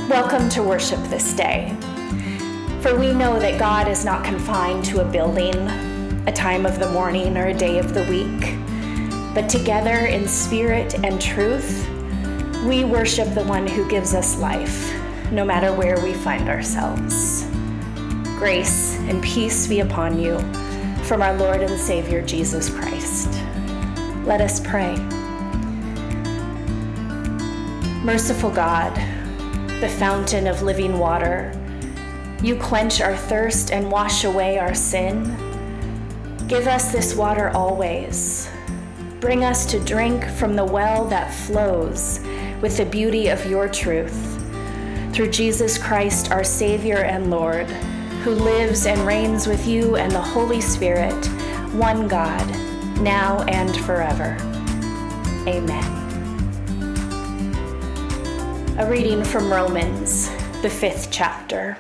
Welcome to worship this day. For we know that God is not confined to a building, a time of the morning, or a day of the week, but together in spirit and truth, we worship the one who gives us life, no matter where we find ourselves. Grace and peace be upon you from our Lord and Savior, Jesus Christ. Let us pray. Merciful God, the fountain of living water, you quench our thirst and wash away our sin. Give us this water always. Bring us to drink from the well that flows with the beauty of your truth. Through Jesus Christ, our Savior and Lord, who lives and reigns with you and the Holy Spirit, one God, now and forever. Amen. A reading from Romans, the 5th chapter.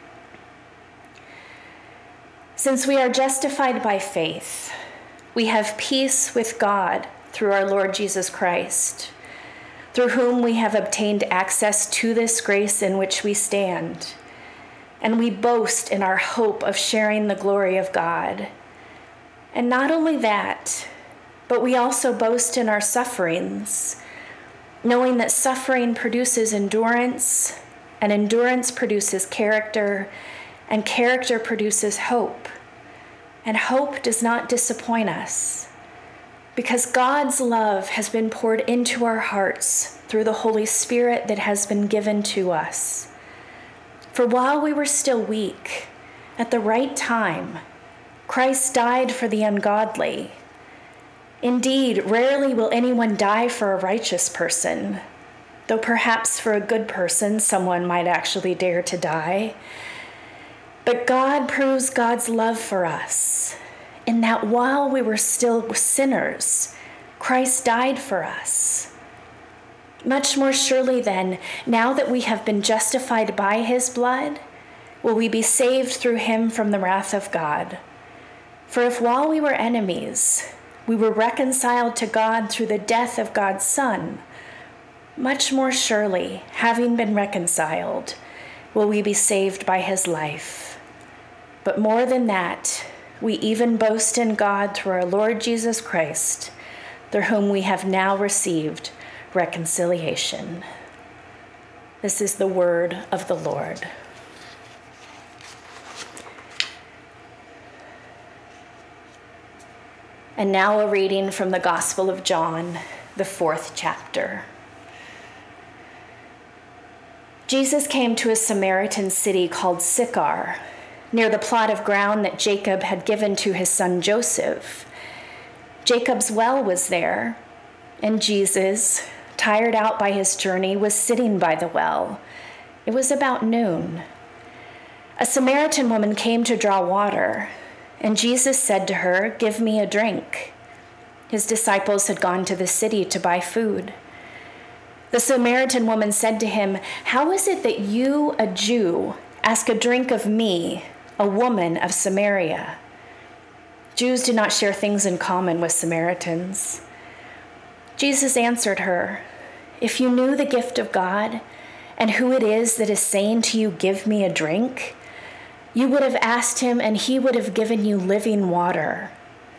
Since we are justified by faith, we have peace with God through our Lord Jesus Christ, through whom we have obtained access to this grace in which we stand, and we boast in our hope of sharing the glory of God. And not only that, but we also boast in our sufferings, knowing that suffering produces endurance, and endurance produces character, and character produces hope. And hope does not disappoint us, because God's love has been poured into our hearts through the Holy Spirit that has been given to us. For while we were still weak, at the right time, Christ died for the ungodly. Indeed, rarely will anyone die for a righteous person, though perhaps for a good person someone might actually dare to die. But God proves God's love for us, in that while we were still sinners, Christ died for us. Much more surely then, now that we have been justified by his blood, will we be saved through him from the wrath of God. For if while we were enemies, we were reconciled to God through the death of God's Son, much more surely, having been reconciled, will we be saved by his life. But more than that, we even boast in God through our Lord Jesus Christ, through whom we have now received reconciliation. This is the word of the Lord. And now a reading from the Gospel of John, the 4th chapter. Jesus came to a Samaritan city called Sychar, near the plot of ground that Jacob had given to his son Joseph. Jacob's well was there, and Jesus, tired out by his journey, was sitting by the well. It was about noon. A Samaritan woman came to draw water, and Jesus said to her, "Give me a drink." His disciples had gone to the city to buy food. The Samaritan woman said to him, "How is it that you, a Jew, ask a drink of me, a woman of Samaria?" Jews do not share things in common with Samaritans. Jesus answered her, "If you knew the gift of God and who it is that is saying to you, 'Give me a drink,' you would have asked him, and he would have given you living water."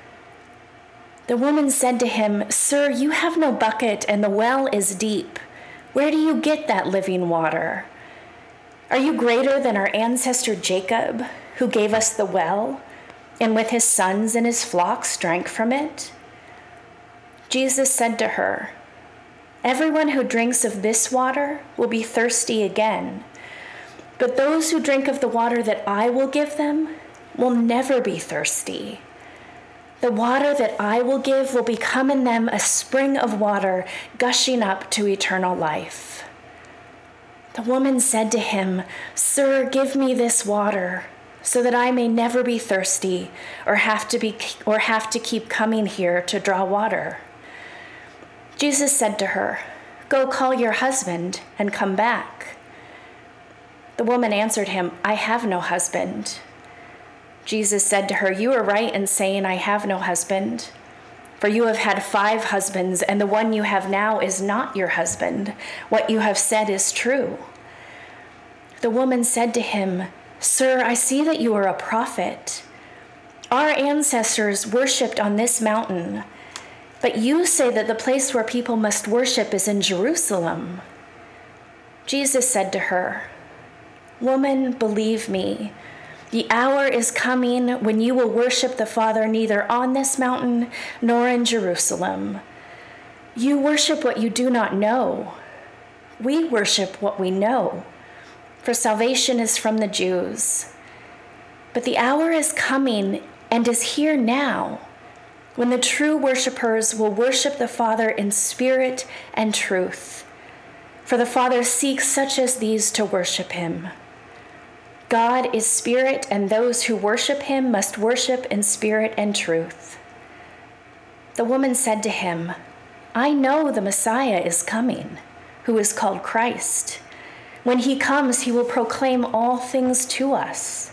The woman said to him, "Sir, you have no bucket, and the well is deep. Where do you get that living water? Are you greater than our ancestor Jacob, who gave us the well, and with his sons and his flocks drank from it?" Jesus said to her, "Everyone who drinks of this water will be thirsty again. But those who drink of the water that I will give them will never be thirsty. The water that I will give will become in them a spring of water gushing up to eternal life." The woman said to him, "Sir, give me this water so that I may never be thirsty or have to keep coming here to draw water." Jesus said to her, "Go call your husband and come back." The woman answered him, "I have no husband." Jesus said to her, "You are right in saying, 'I have no husband,' for you have had 5 husbands, and the one you have now is not your husband. What you have said is true." The woman said to him, "Sir, I see that you are a prophet. Our ancestors worshipped on this mountain, but you say that the place where people must worship is in Jerusalem." Jesus said to her, "Woman, believe me, the hour is coming when you will worship the Father neither on this mountain nor in Jerusalem. You worship what you do not know. We worship what we know, for salvation is from the Jews. But the hour is coming and is here now, when the true worshipers will worship the Father in spirit and truth. For the Father seeks such as these to worship him. God is spirit, and those who worship him must worship in spirit and truth." The woman said to him, "I know the Messiah is coming, who is called Christ. When he comes, he will proclaim all things to us."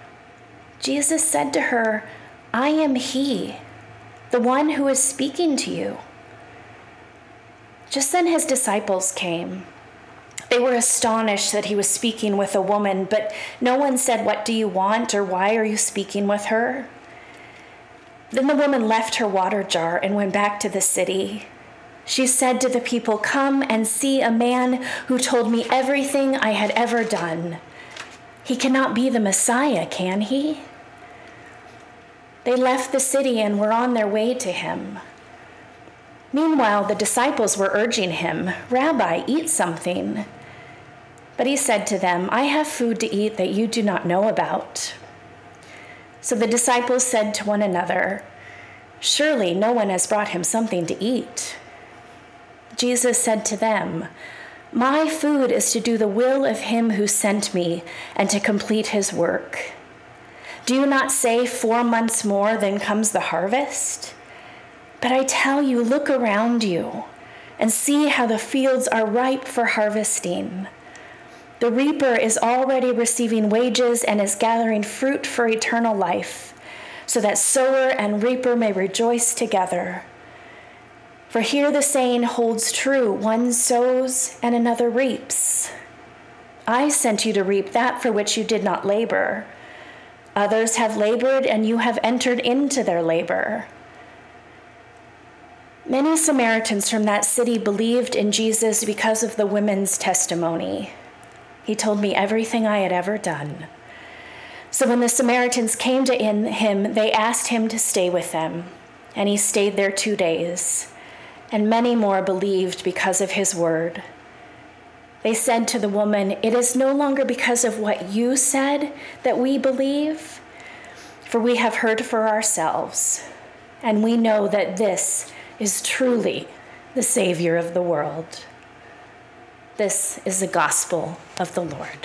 Jesus said to her, "I am he, the one who is speaking to you." Just then his disciples came. They were astonished that he was speaking with a woman, but no one said, "What do you want?" or "Why are you speaking with her?" Then the woman left her water jar and went back to the city. She said to the people, "Come and see a man who told me everything I had ever done. He cannot be the Messiah, can he?" They left the city and were on their way to him. Meanwhile, the disciples were urging him, "Rabbi, eat something." But he said to them, "I have food to eat that you do not know about." So the disciples said to one another, "Surely no one has brought him something to eat." Jesus said to them, "My food is to do the will of him who sent me and to complete his work. Do you not say 4 months more, then comes the harvest? But I tell you, look around you and see how the fields are ripe for harvesting. The reaper is already receiving wages and is gathering fruit for eternal life, so that sower and reaper may rejoice together. For here the saying holds true, one sows and another reaps. I sent you to reap that for which you did not labor. Others have labored, and you have entered into their labor." Many Samaritans from that city believed in Jesus because of the women's testimony. "He told me everything I had ever done." So when the Samaritans came to him, they asked him to stay with them, and he stayed there 2 days. And many more believed because of his word. They said to the woman, "It is no longer because of what you said that we believe, for we have heard for ourselves, and we know that this is truly the Savior of the world." This is the gospel of the Lord.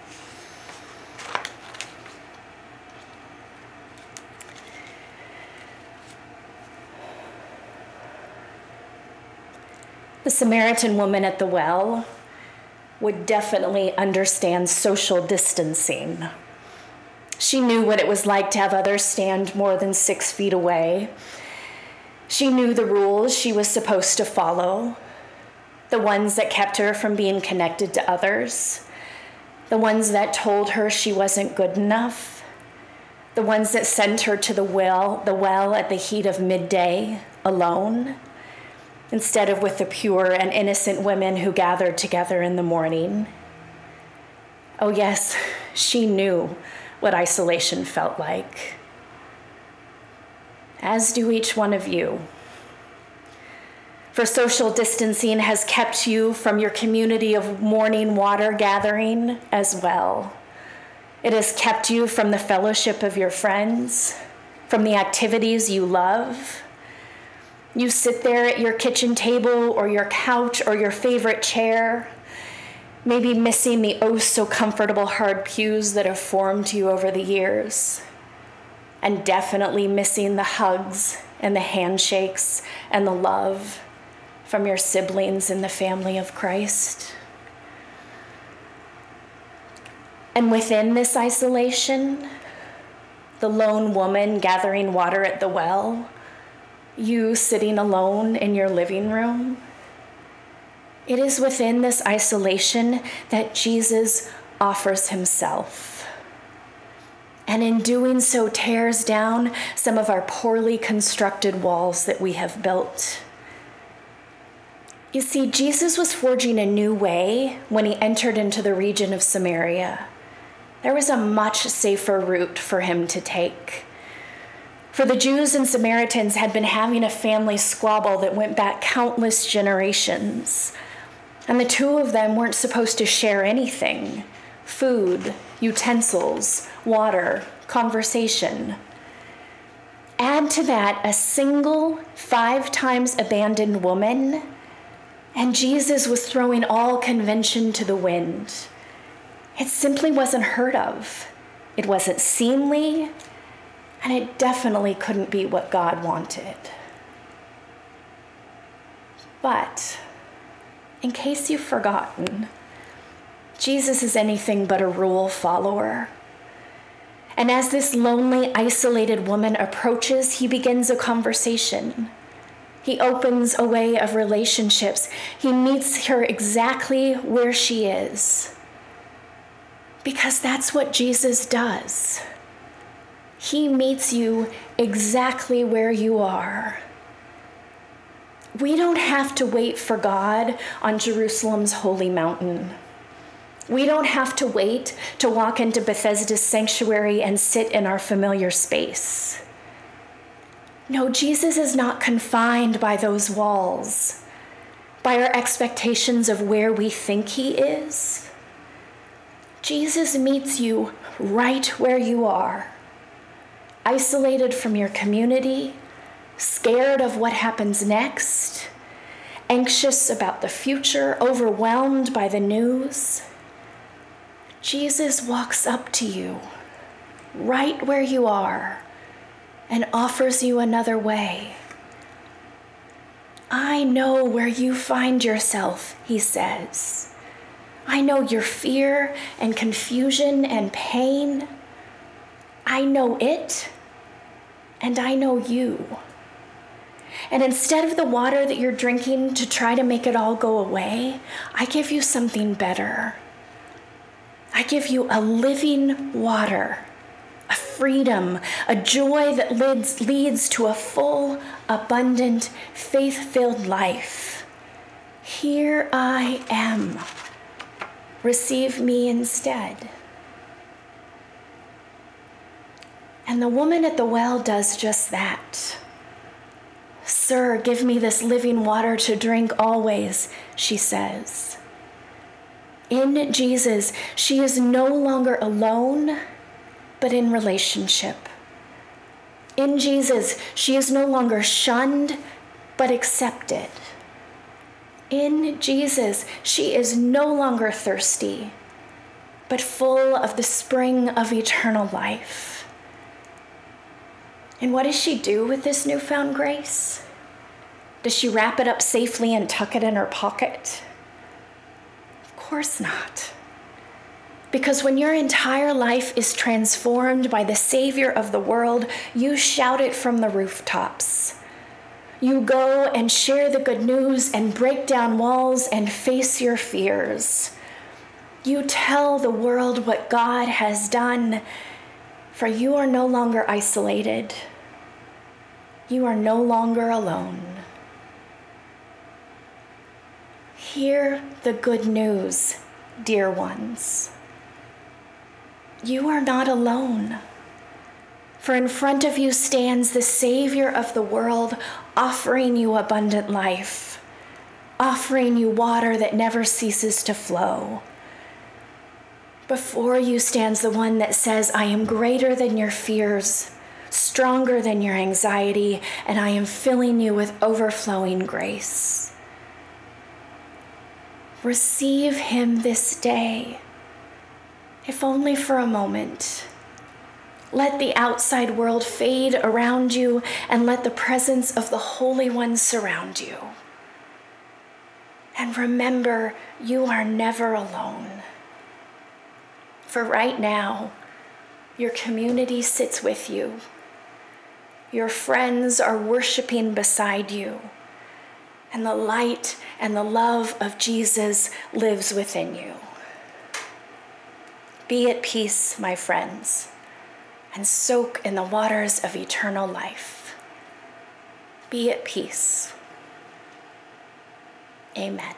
The Samaritan woman at the well would definitely understand social distancing. She knew what it was like to have others stand more than 6 feet away. She knew the rules she was supposed to follow, the ones that kept her from being connected to others, the ones that told her she wasn't good enough, the ones that sent her to the well at the heat of midday alone, instead of with the pure and innocent women who gathered together in the morning. Oh yes, she knew what isolation felt like. As do each one of you. For social distancing has kept you from your community of morning water gathering as well. It has kept you from the fellowship of your friends, from the activities you love. You sit there at your kitchen table or your couch or your favorite chair, maybe missing the oh-so-comfortable hard pews that have formed you over the years, and definitely missing the hugs and the handshakes and the love from your siblings in the family of Christ. And within this isolation, the lone woman gathering water at the well, you sitting alone in your living room, it is within this isolation that Jesus offers himself. And in doing so, tears down some of our poorly constructed walls that we have built. You see, Jesus was forging a new way when he entered into the region of Samaria. There was a much safer route for him to take. For the Jews and Samaritans had been having a family squabble that went back countless generations. And the two of them weren't supposed to share anything: food, utensils, water, conversation. Add to that a single 5 times abandoned woman, and Jesus was throwing all convention to the wind. It simply wasn't heard of. It wasn't seemly, and it definitely couldn't be what God wanted. But in case you've forgotten, Jesus is anything but a rule follower. And as this lonely, isolated woman approaches, he begins a conversation. He opens a way of relationships. He meets her exactly where she is. Because that's what Jesus does. He meets you exactly where you are. We don't have to wait for God on Jerusalem's holy mountain. We don't have to wait to walk into Bethesda's sanctuary and sit in our familiar space. No, Jesus is not confined by those walls, by our expectations of where we think he is. Jesus meets you right where you are, isolated from your community, scared of what happens next, anxious about the future, overwhelmed by the news. Jesus walks up to you right where you are and offers you another way. I know where you find yourself, he says. I know your fear and confusion and pain. I know it, and I know you. And instead of the water that you're drinking to try to make it all go away, I give you something better. I give you a living water, a freedom, a joy that leads to a full, abundant, faith-filled life. Here I am. Receive me instead. And the woman at the well does just that. Sir, give me this living water to drink always, she says. In Jesus, she is no longer alone, but in relationship. In Jesus, she is no longer shunned, but accepted. In Jesus, she is no longer thirsty, but full of the spring of eternal life. And what does she do with this newfound grace? Does she wrap it up safely and tuck it in her pocket? Of course not. Because when your entire life is transformed by the Savior of the world, you shout it from the rooftops. You go and share the good news and break down walls and face your fears. You tell the world what God has done, for you are no longer isolated. You are no longer alone. Hear the good news, dear ones. You are not alone. For in front of you stands the Savior of the world, offering you abundant life, offering you water that never ceases to flow. Before you stands the one that says, I am greater than your fears, stronger than your anxiety, and I am filling you with overflowing grace. Receive him this day, if only for a moment. Let the outside world fade around you and let the presence of the Holy One surround you. And remember, you are never alone. For right now, your community sits with you. Your friends are worshiping beside you. And the light and the love of Jesus lives within you. Be at peace, my friends, and soak in the waters of eternal life. Be at peace. Amen.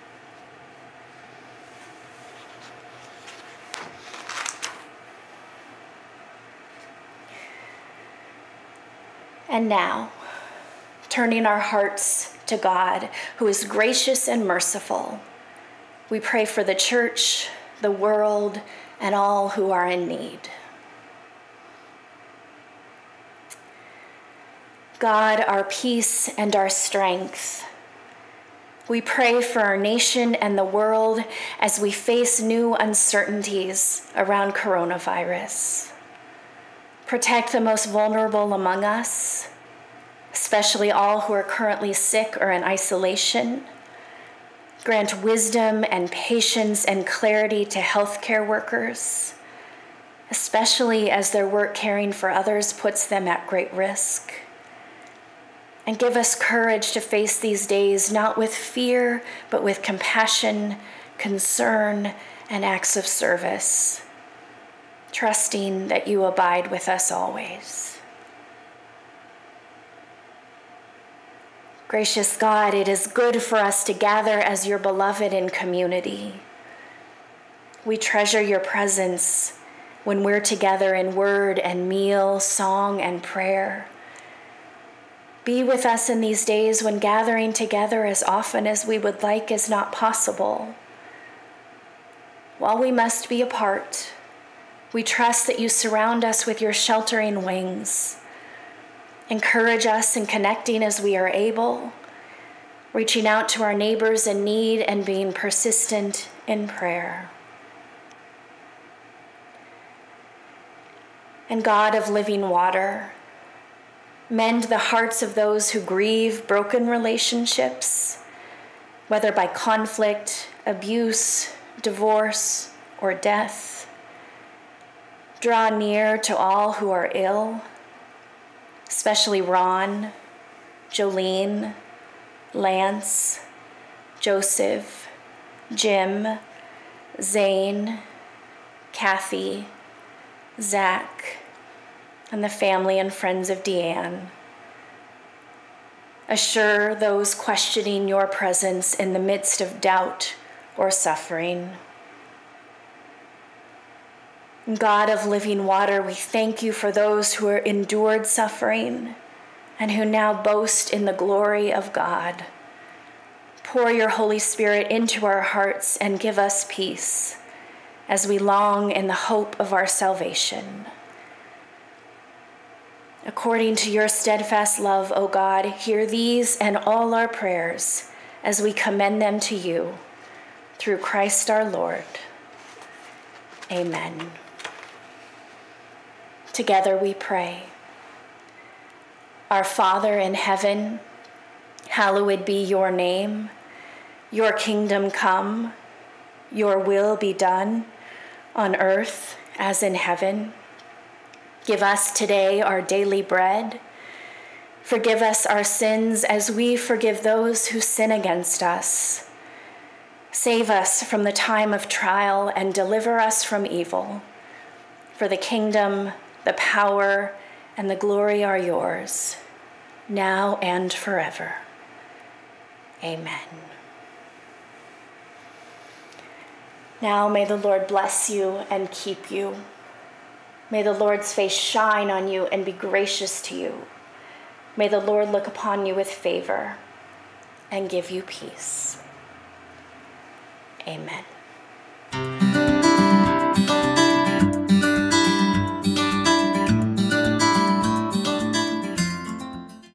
And now, turning our hearts to God, who is gracious and merciful, we pray for the church, the world, and all who are in need. God, our peace and our strength, we pray for our nation and the world as we face new uncertainties around coronavirus. Protect the most vulnerable among us, especially all who are currently sick or in isolation. Grant wisdom and patience and clarity to healthcare workers, especially as their work caring for others puts them at great risk. And give us courage to face these days not with fear, but with compassion, concern, and acts of service, trusting that you abide with us always. Gracious God, it is good for us to gather as your beloved in community. We treasure your presence when we're together in word and meal, song and prayer. Be with us in these days when gathering together as often as we would like is not possible. While we must be apart, we trust that you surround us with your sheltering wings. Encourage us in connecting as we are able, reaching out to our neighbors in need and being persistent in prayer. And God of living water, mend the hearts of those who grieve broken relationships, whether by conflict, abuse, divorce, or death. Draw near to all who are ill, especially Ron, Jolene, Lance, Joseph, Jim, Zane, Kathy, Zach, and the family and friends of Deanne. Assure those questioning your presence in the midst of doubt or suffering. God of living water, we thank you for those who are endured suffering and who now boast in the glory of God. Pour your Holy Spirit into our hearts and give us peace as we long in the hope of our salvation. According to your steadfast love, O God, hear these and all our prayers as we commend them to you, through Christ our Lord. Amen. Together we pray. Our Father in heaven, hallowed be your name. Your kingdom come, your will be done on earth as in heaven. Give us today our daily bread. Forgive us our sins as we forgive those who sin against us. Save us from the time of trial and deliver us from evil. For the kingdom, the power, and the glory are yours, now and forever. Amen. Now may the Lord bless you and keep you. May the Lord's face shine on you and be gracious to you. May the Lord look upon you with favor and give you peace. Amen.